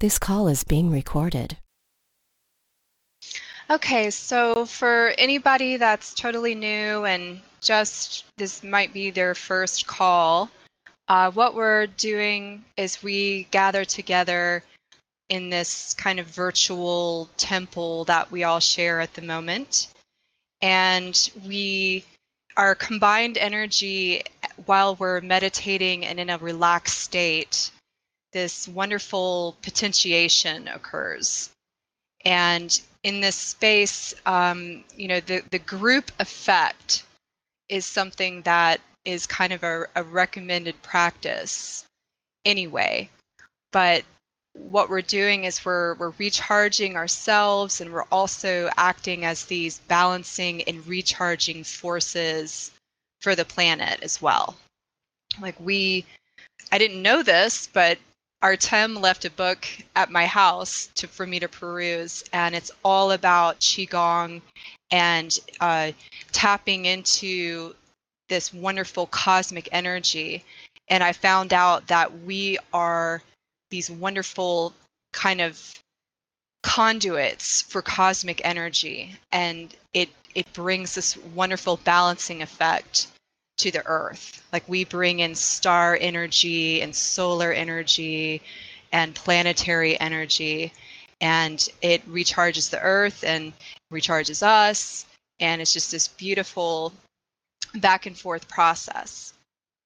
This call is being recorded. Okay, so for anybody that's totally new and just this might be their first call, what we're doing is we gather together in this kind of virtual temple that we all share at the moment. And our combined energy while we're meditating and in a relaxed state, this wonderful potentiation occurs. And in this space, the group effect is something that is kind of a recommended practice anyway. But what we're doing is we're recharging ourselves, and we're also acting as these balancing and recharging forces for the planet as well. I didn't know this, but Artem left a book at my house for me to peruse, and it's all about Qigong and tapping into this wonderful cosmic energy. And I found out that we are these wonderful kind of conduits for cosmic energy, and it brings this wonderful balancing effect to the earth. Like, we bring in star energy and solar energy and planetary energy, and it recharges the earth and recharges us, and it's just this beautiful back and forth process.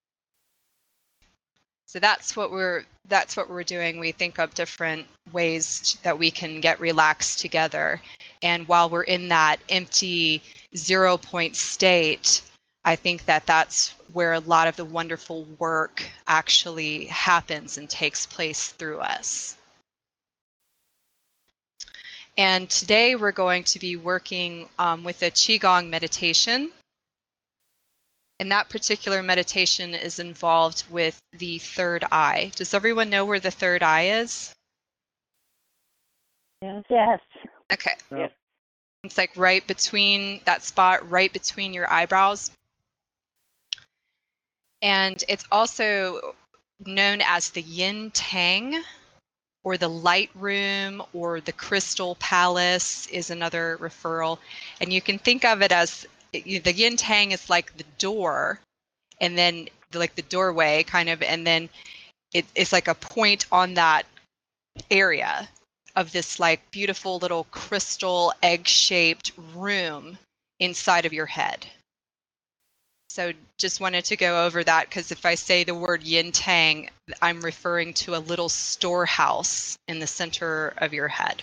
So that's what we're doing. We think of different ways that we can get relaxed together. And while we're in that empty 0 point state, I think that that's where a lot of the wonderful work actually happens and takes place through us. And today we're going to be working with a Qigong meditation. And that particular meditation is involved with the third eye. Does everyone know where the third eye is? Yes. Okay. Yes. It's like right between that spot, right between your eyebrows. And it's also known as the yin tang, or the light room, or the crystal palace is another referral. And you can think of it as the yin tang is like the door, and then like the doorway kind of, and then it's like a point on that area of this like beautiful little crystal egg-shaped room inside of your head. So just wanted to go over that, because if I say the word yin tang, I'm referring to a little storehouse in the center of your head.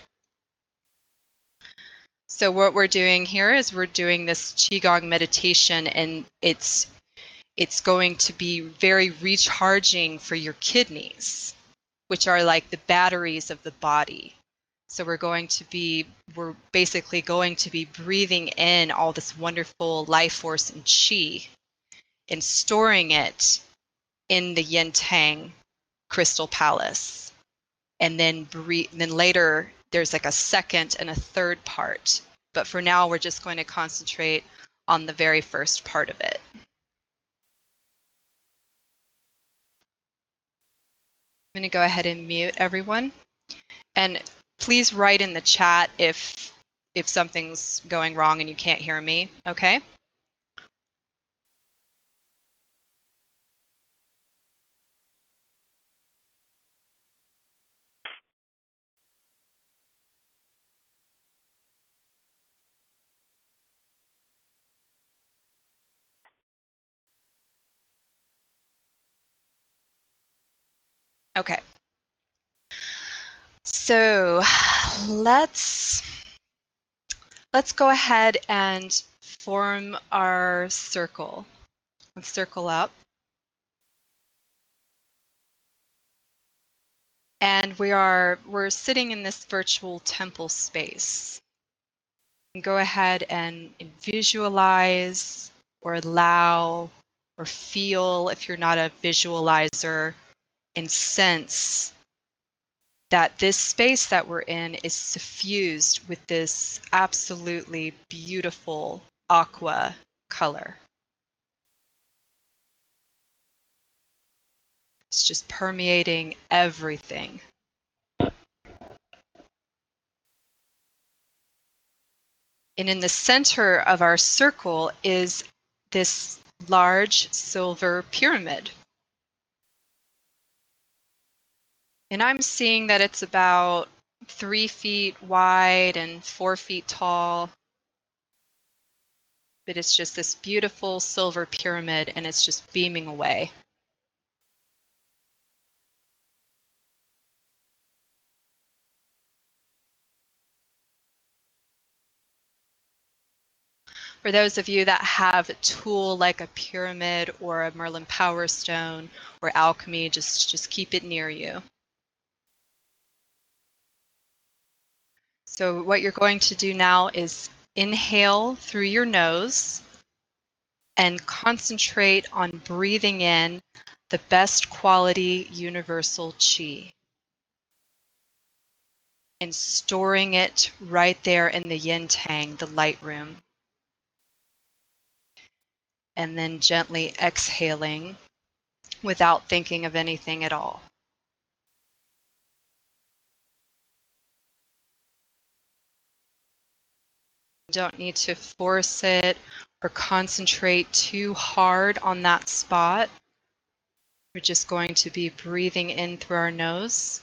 So what we're doing here is we're doing this Qigong meditation, and it's going to be very recharging for your kidneys, which are like the batteries of the body. So we're basically going to be breathing in all this wonderful life force and qi and storing it in the yin tang crystal palace. And then later there's like a second and a third part. But for now, we're just going to concentrate on the very first part of it. I'm going to go ahead and mute everyone. And please write in the chat if something's going wrong and you can't hear me, okay? Okay. So let's go ahead and form our circle. Let's circle up. And we're sitting in this virtual temple space. And go ahead and visualize or allow or feel, if you're not a visualizer, and sense that this space that we're in is suffused with this absolutely beautiful aqua color. It's just permeating everything. And in the center of our circle is this large silver pyramid. And I'm seeing that it's about 3 feet wide and 4 feet tall. But it's just this beautiful silver pyramid, and it's just beaming away. For those of you that have a tool like a pyramid or a Merlin Power Stone or alchemy, just keep it near you. So what you're going to do now is inhale through your nose and concentrate on breathing in the best quality universal chi and storing it right there in the yin tang, the light room. And then gently exhaling without thinking of anything at all. You don't need to force it or concentrate too hard on that spot. We're just going to be breathing in through our nose.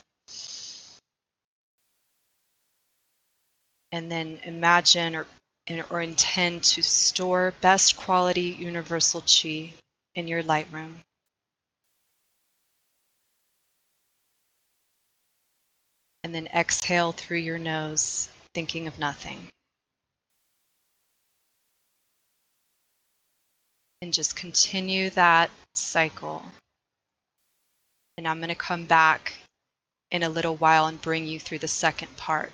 And then imagine or intend to store best quality universal chi in your light room. And then exhale through your nose, thinking of nothing. And just continue that cycle. And I'm going to come back in a little while and bring you through the second part.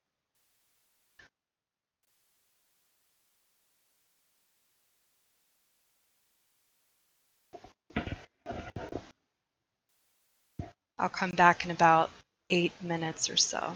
I'll come back in about 8 minutes or so.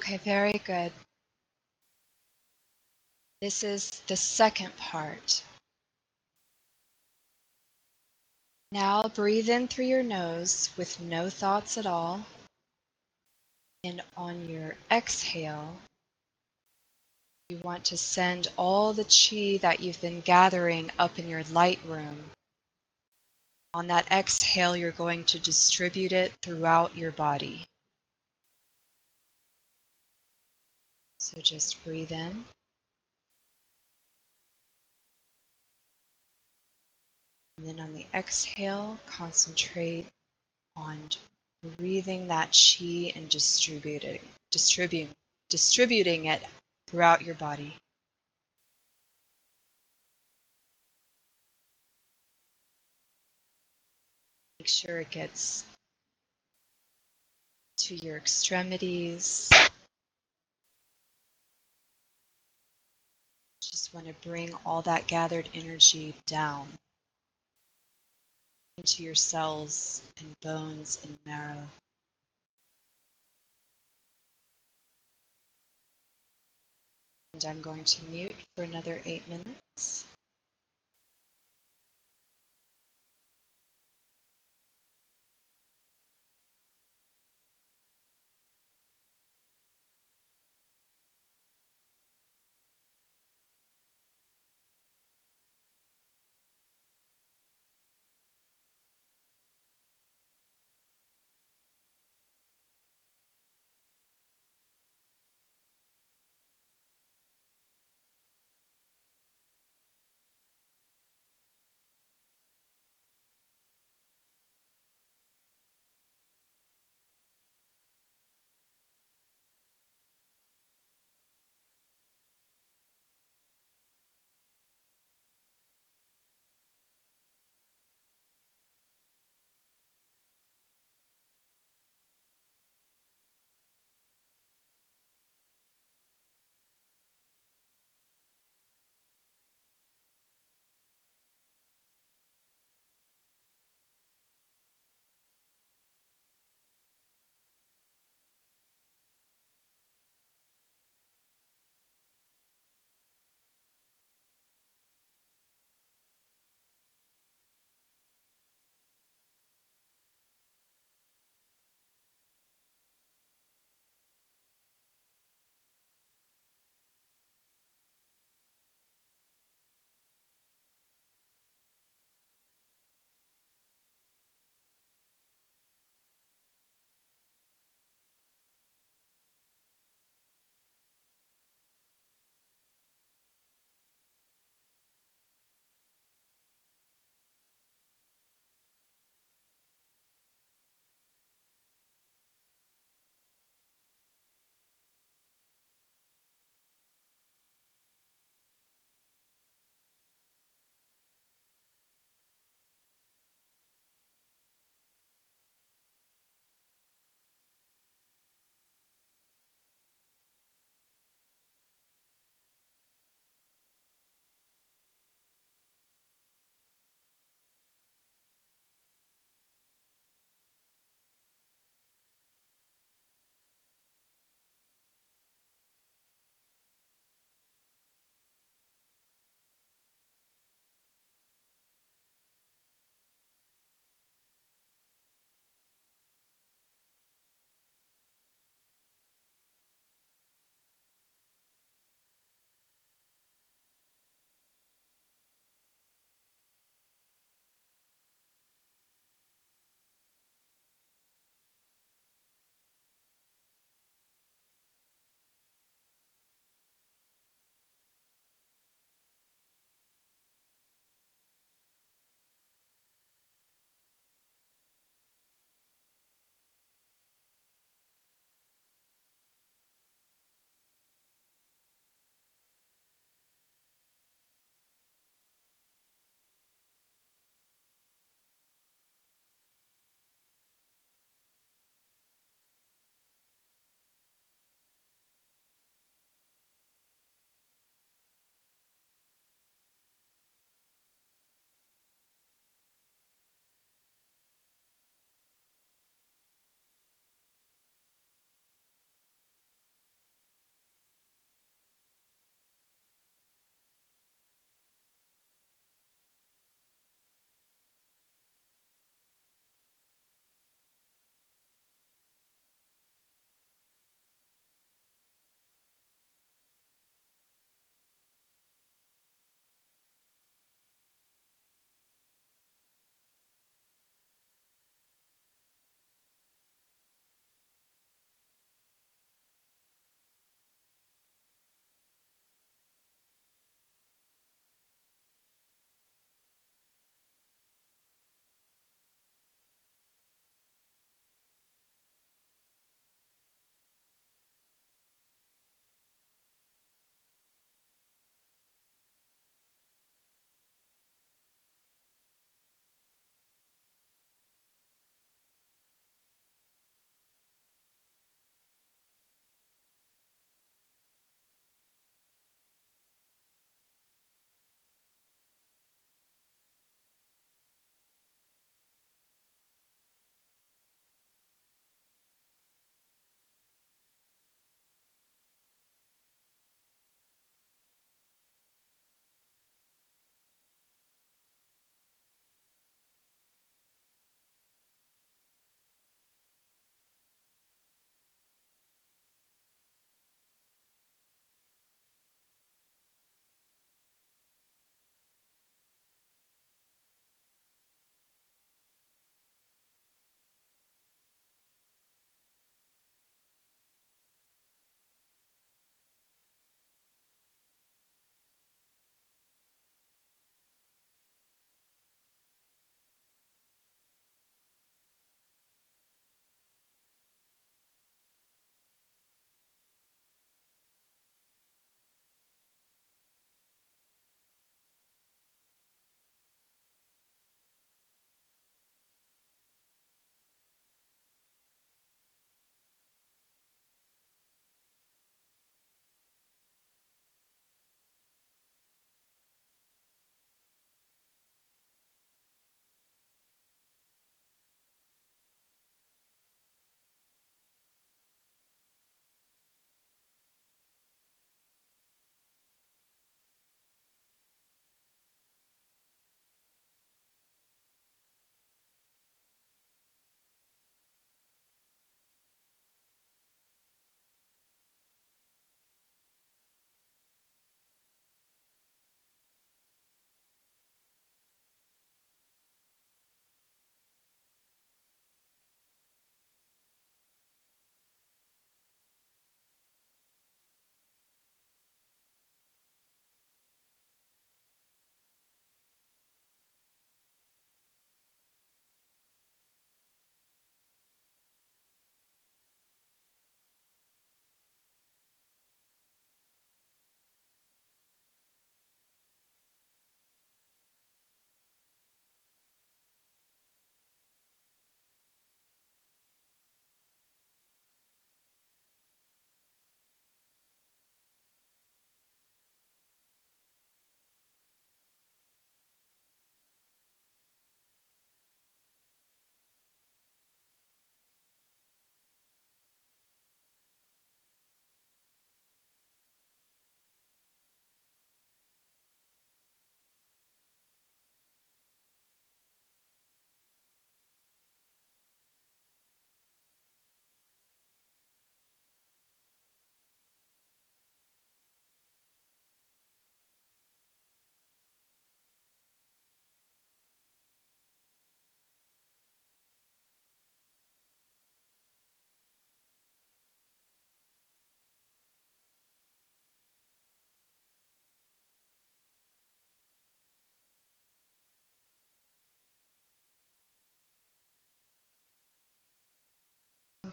Okay, very good. This is the second part. Now breathe in through your nose with no thoughts at all. And on your exhale, you want to send all the chi that you've been gathering up in your light room. On that exhale, you're going to distribute it throughout your body. So just breathe in. And then on the exhale, concentrate on breathing that chi and distributing it throughout your body. Make sure it gets to your extremities. Just want to bring all that gathered energy down into your cells and bones and marrow. And I'm going to mute for another 8 minutes.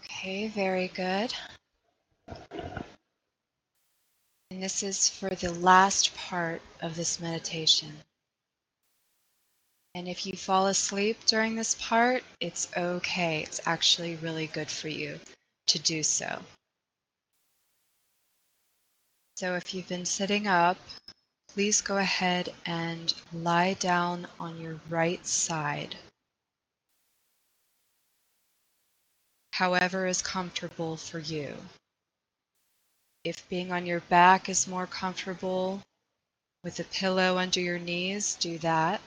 Okay, very good. And this is for the last part of this meditation. And if you fall asleep during this part, it's okay. It's actually really good for you to do so. So if you've been sitting up, please go ahead and lie down on your right side, however is comfortable for you. If being on your back is more comfortable with a pillow under your knees, do that.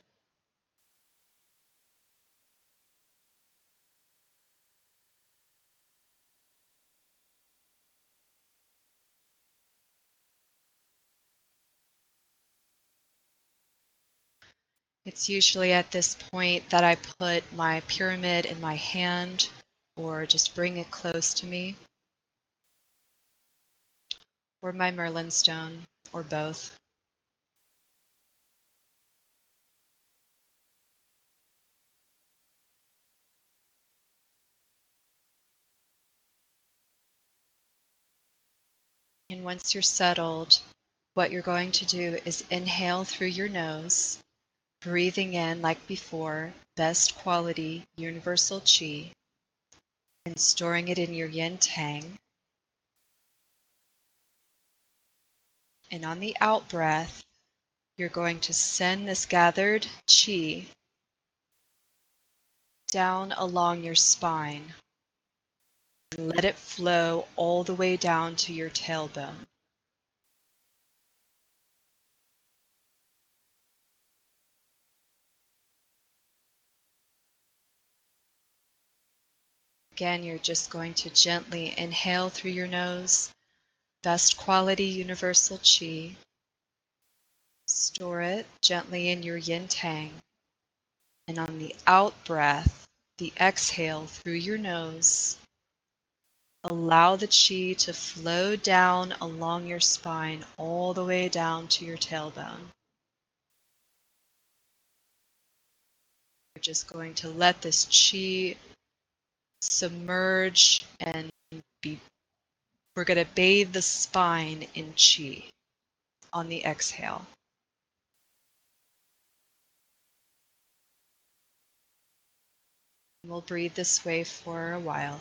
It's usually at this point that I put my pyramid in my hand or just bring it close to me, or my Merlin stone, or both. And once you're settled, what you're going to do is inhale through your nose, breathing in like before, best quality universal chi, and storing it in your yin tang. And on the out breath, you're going to send this gathered chi down along your spine and let it flow all the way down to your tailbone. Again, you're just going to gently inhale through your nose, best quality universal chi. Store it gently in your yin tang. And on the out breath, the exhale through your nose, allow the chi to flow down along your spine all the way down to your tailbone. You're just going to let this chi submerge and be, we're going to bathe the spine in chi on the exhale. We'll breathe this way for a while.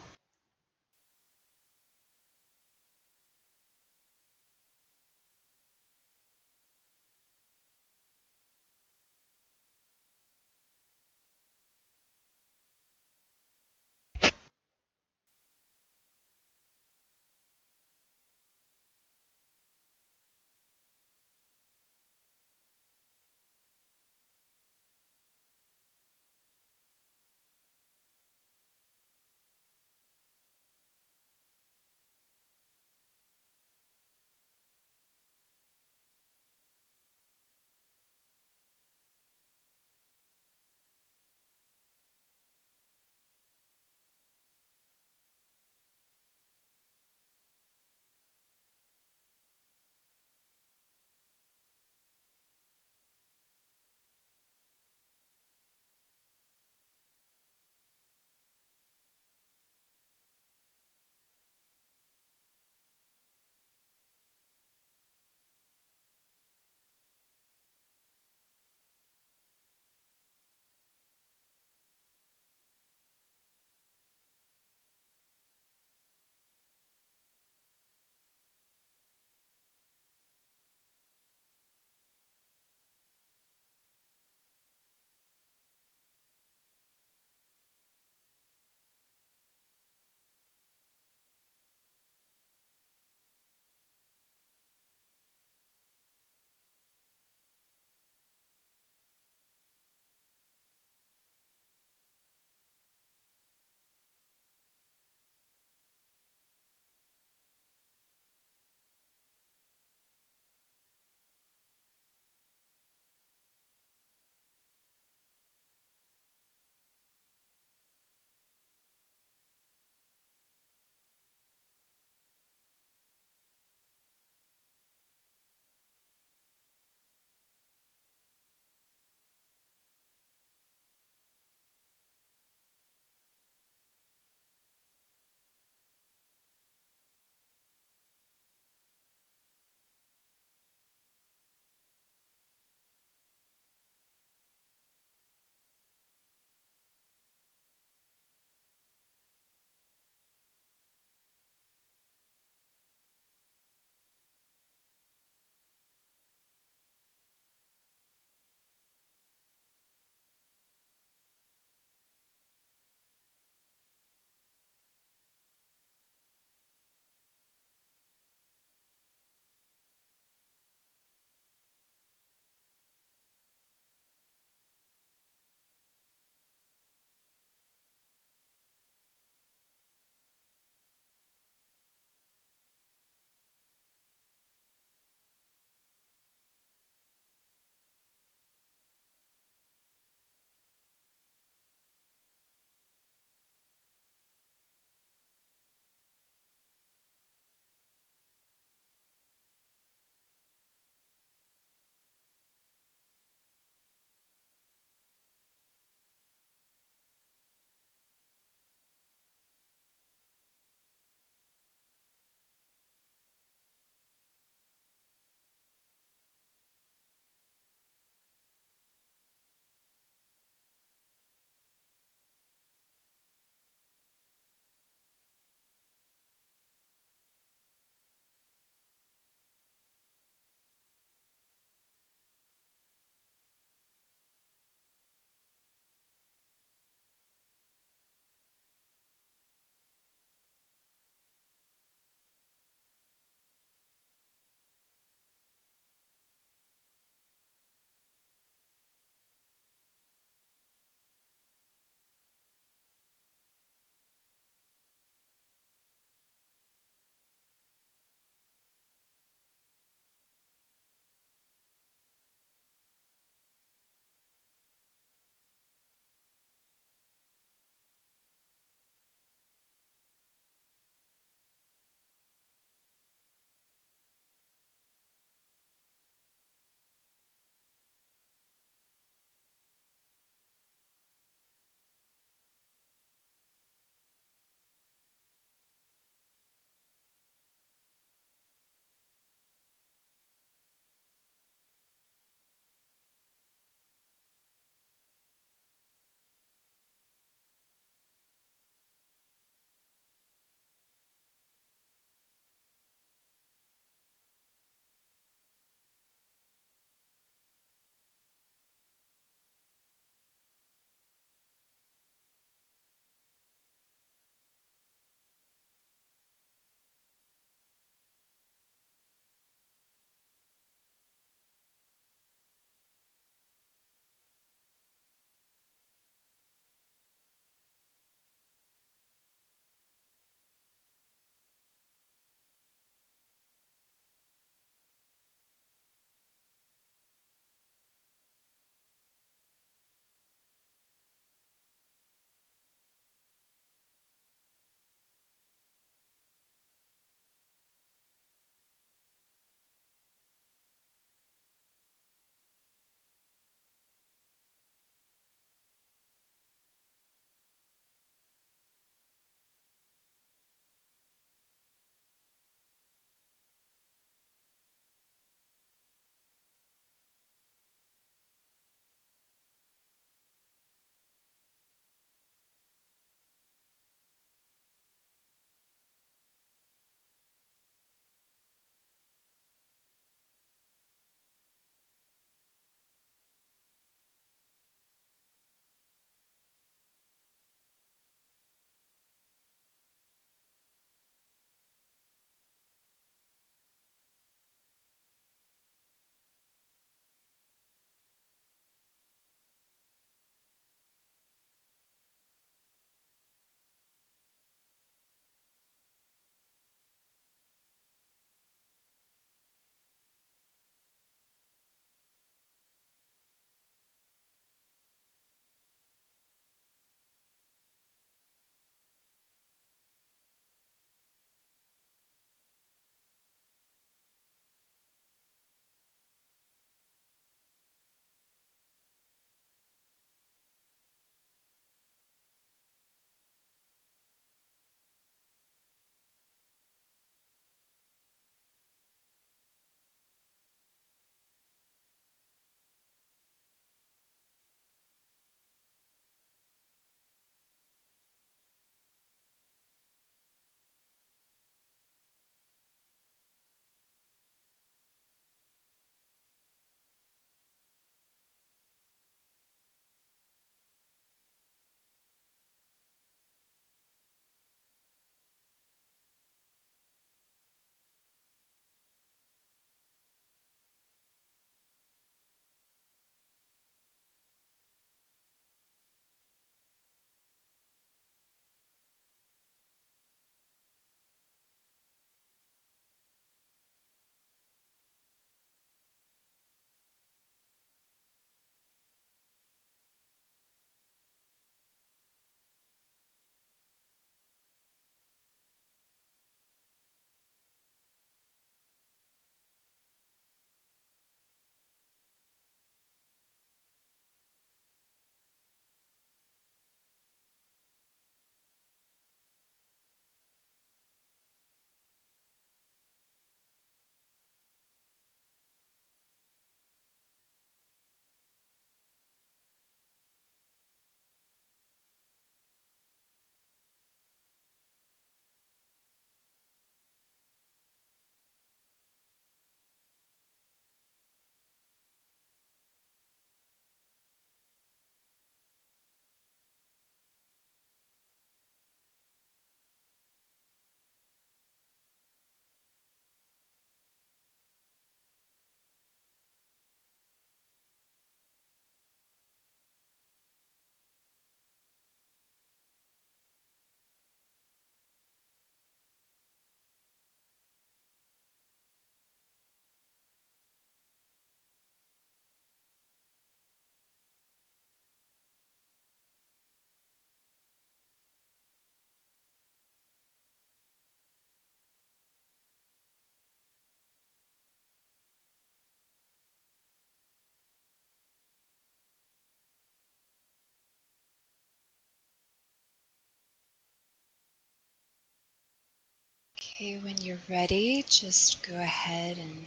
Okay, when you're ready, just go ahead and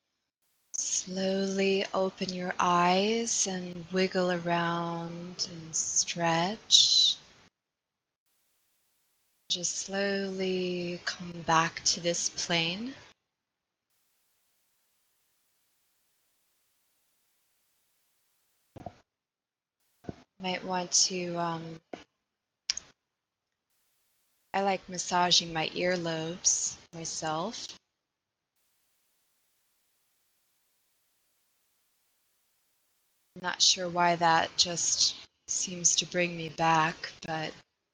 slowly open your eyes and wiggle around and stretch. Just slowly come back to this plane. Might want to, I like massaging my earlobes myself. I'm not sure why that just seems to bring me back, but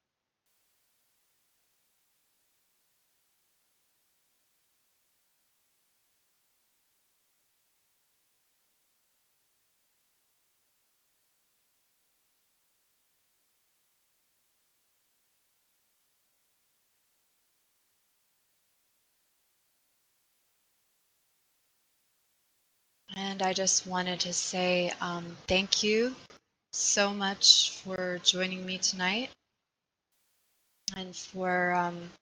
and I just wanted to say thank you so much for joining me tonight and for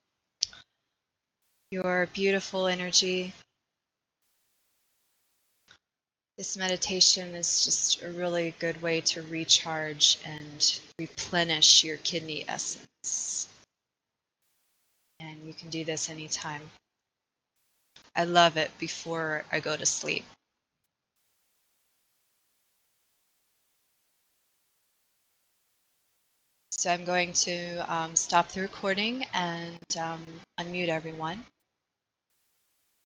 your beautiful energy. This meditation is just a really good way to recharge and replenish your kidney essence. And you can do this anytime. I love it before I go to sleep. So I'm going to stop the recording and unmute everyone.